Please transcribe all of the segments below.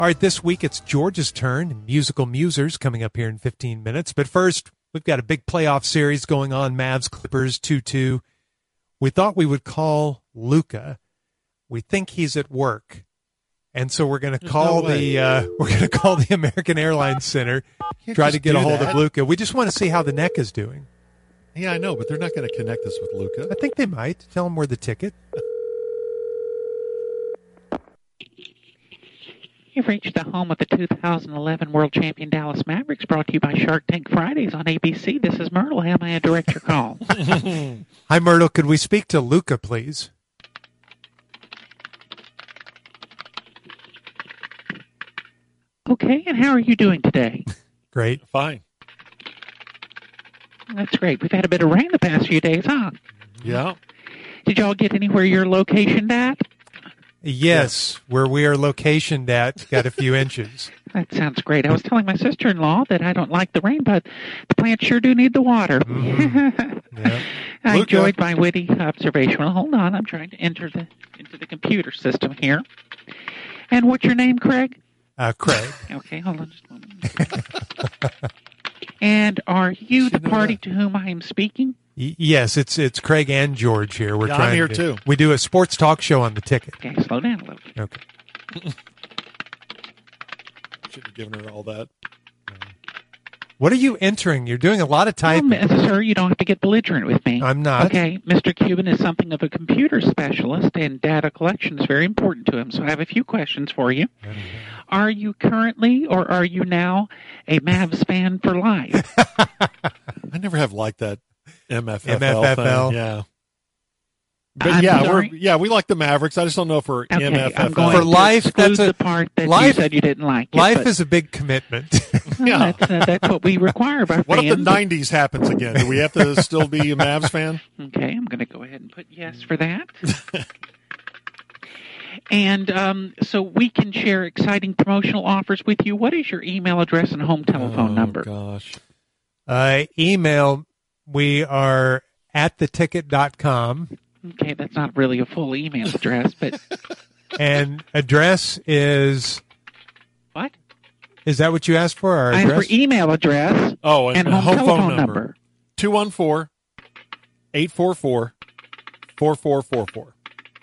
All right, this week it's George's turn. Musical Musers coming up here in 15 minutes. But first, we've got a big playoff series going on, Mavs Clippers 2-2. We thought we would call Luca. We think he's at work. And so we're going to call the American Airlines Center, try to get a hold of Luca. We just want to see how the neck is doing. Yeah, I know, but they're not going to connect us with Luca. I think they might. Tell them we're the ticket. You've reached the home of the 2011 World Champion Dallas Mavericks, brought to you by Shark Tank Fridays on ABC. This is Myrtle. How may I direct your call? Hi, Myrtle. Could we speak to Luca, please? Okay, and how are you doing today? Great. Fine. That's great. We've had a bit of rain the past few days, huh? Yeah. Did y'all get anywhere you're locationed at? Yes, where we are locationed at, got a few inches. That sounds great. I was telling my sister-in-law that I don't like the rain, but the plants sure do need the water. Mm-hmm. Yeah. I enjoyed my witty observation. Well, hold on. I'm trying to enter into the computer system here. And what's your name, Craig? Craig. Okay, hold on just a moment. And are you the party to whom I am speaking? Yes, it's Craig and George here. We're trying. I'm here too. We do a sports talk show on the ticket. Okay, slow down a little. Okay. Should have given her all that. What are you entering? You're doing a lot of typing. Sir, you don't have to get belligerent with me. I'm not. Okay, Mr. Cuban is something of a computer specialist, and data collection is very important to him. So I have a few questions for you. Are you currently, or are you now, a Mavs fan for life? I never have liked that MFFL MFFL. thing. Yeah. But we like the Mavericks. I just don't know if we're MFFL. I'm going for life, that's the part that you said you didn't like. Life is a big commitment. Yeah, that's what we require of our What fans. if the 90s happens again? Do we have to still be a Mavs fan? Okay, I'm going to go ahead and put yes for that. And so we can share exciting promotional offers with you. What is your email address and home telephone number? Oh, gosh. Email, we are at theticket.com. Okay, that's not really a full email address, but... And address is... What? Is that what you asked for, our I address? asked for email address and home telephone number. 214-844-4444.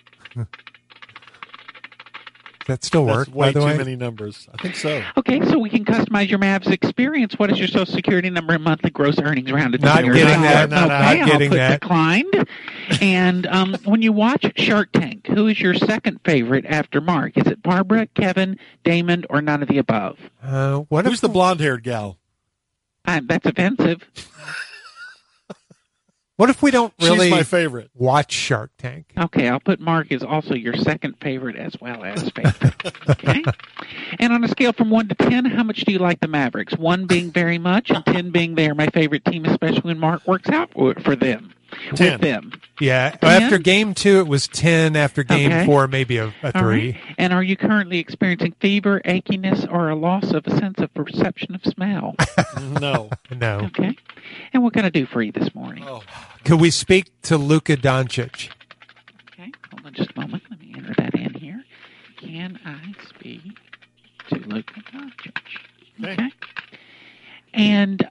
That still work, way by the too way? many numbers. I think so. Okay, so we can customize your Mavs experience. What is your Social Security number and monthly gross earnings rounded? Not getting that. Okay, Not getting that. Declined. And when you watch Shark Tank, who is your second favorite after Mark? Is it Barbara, Kevin, Damon, or none of the above? Who's the blonde-haired gal? That's offensive. What if we don't really She's my favorite. watch Shark Tank? Okay, I'll put Mark as also your second favorite as well as favorite. Okay? And on a scale from 1 to 10, how much do you like the Mavericks? 1 being very much and 10 being they are my favorite team, especially when Mark works out for them. 10. With them. Yeah. 10? After game 2, it was 10. After game 4, maybe a 3. Right. And are you currently experiencing fever, achiness, or a loss of a sense of perception of smell? No. No. Okay. And what can I do for you this morning? Oh. Could we speak to Luka Doncic? Okay. Hold on just a moment. Let me enter that in here. Can I speak to Luka Doncic? Okay. And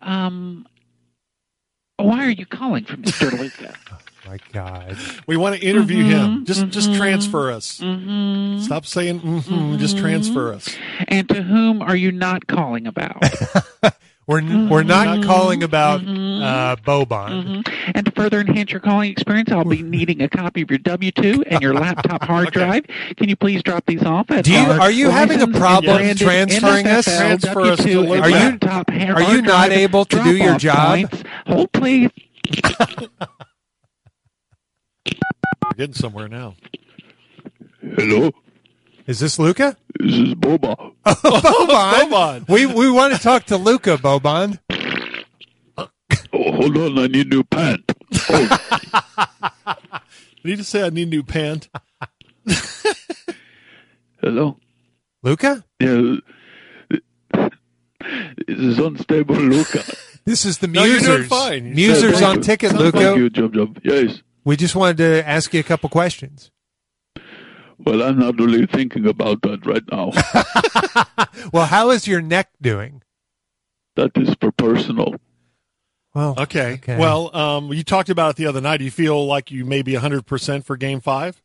why are you calling for Mr. Luka? Oh, my God. We want to interview him. Just transfer us. Stop saying just transfer us. And to whom are you not calling about? We're not calling about Boban. And to further enhance your calling experience, I'll be needing a copy of your W-2 and your laptop hard drive. Can you please drop these off? Are you having a problem transferring us? Transfer us to Luka. Are you not able to do your job? Hold, please. We're getting somewhere now. Hello? Is this Luka? This is Boba. Boban. We want to talk to Luka, Boban. Oh, hold on. I need new pant. Oh. Did he just say I need new pant? Hello? Luka? Yeah. This is unstable, Luka. This is the No, you're doing Musers. fine. Musers on ticket, Thank Luka. you, Jub. Yes. We just wanted to ask you a couple questions. Well, I'm not really thinking about that right now. Well, how is your neck doing? That is for personal. Well, Okay. Well, you talked about it the other night. Do you feel like you may be 100% for Game 5?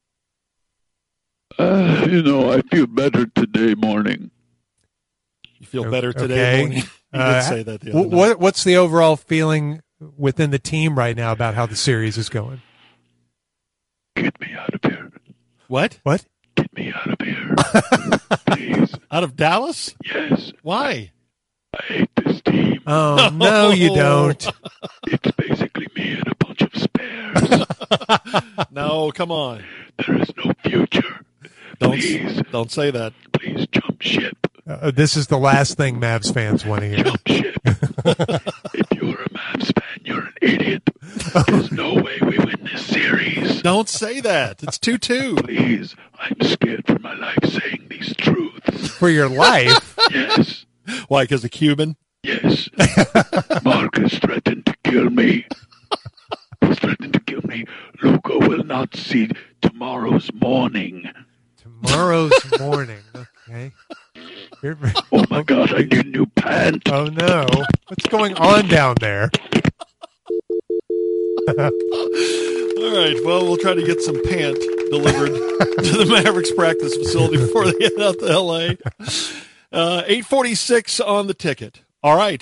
I feel better today morning. You feel better today morning? You did say that the other night. What's the overall feeling within the team right now about how the series is going? Get me out of here. What? Get me out of here. Please. Out of Dallas? Yes. Why? I hate this team. Oh, no, you don't. It's basically me and a bunch of spares. No, come on. There is no future. Please. Don't say that. Please jump ship. This is the last thing Mavs fans want to hear. Jump ship. If you're a Mavs fan, you're an idiot. There's no way we win this series. Don't say that. It's 2-2. Please. I'm scared for my life saying these truths. For your life? Yes. Why, because of Cuban? Yes. Marcus threatened to kill me. He's threatened to kill me. Luca will not see tomorrow's morning. Tomorrow's morning. Okay. Oh, my God, I need a new pant. Oh, no. What's going on down there? All right. Well, we'll try to get some pant delivered to the Mavericks practice facility before they head out to L.A. 8:46 on the ticket. All right.